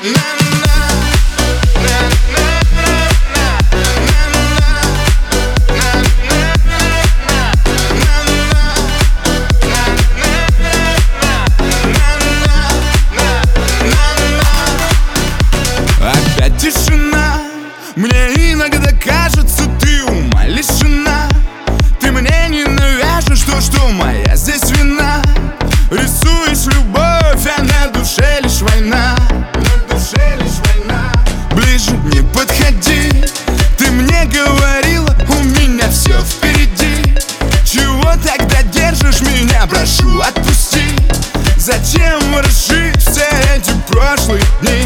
Опять тишина. Мне иногда кажется, ты ума лишена. Ты мне не навяжешь то, что моя здесь вина. Рисуешь любовь, а на душе лишь война. На душе лишь война. Ближе не подходи. Ты мне говорила, у меня все впереди. Чего тогда держишь меня? Прошу, отпусти. Зачем ворошить все эти прошлые дни?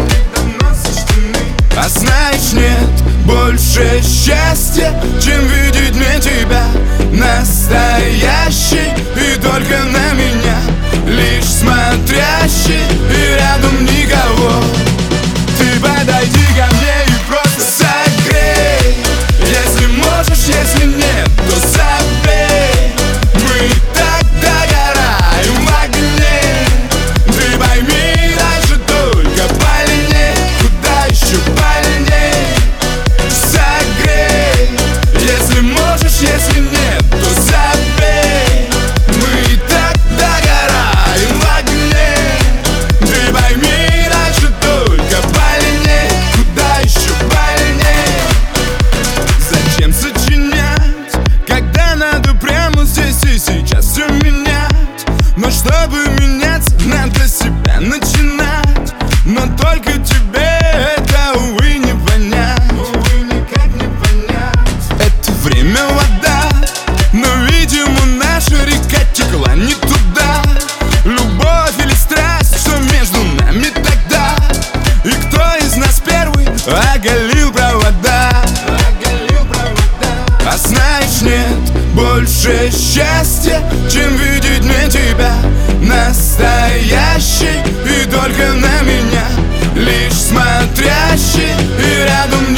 А знаешь, нет больше счастья, чем видеть мне тебя настоящий и только на меня лишь смотрящий, и рядом никого. Ты подойди ко мне и просто согрей. Если можешь, если нет, то забей. Мы так догораем в огне. Ты пойми, дальше только больней. Куда еще больней? Согрей. Если можешь, если нет, то забей. Мы так догораем в огне. Ты пойми, дальше только больней. Куда еще больней? Зачем сочинять, когда надо прямо здесь и сейчас все менять? Но чтобы меняться, надо себя начинать. Но только тебе это, увы, не понять. Увы, никак не понять. Это время вода, но, видимо, наша река текла не туда. Любовь или страсть, что между нами тогда? И кто из нас первый оголил провода? А знаешь, нет больше счастья, чем видеть мне тебя настоящий и только на меня лишь смотрящий, и рядом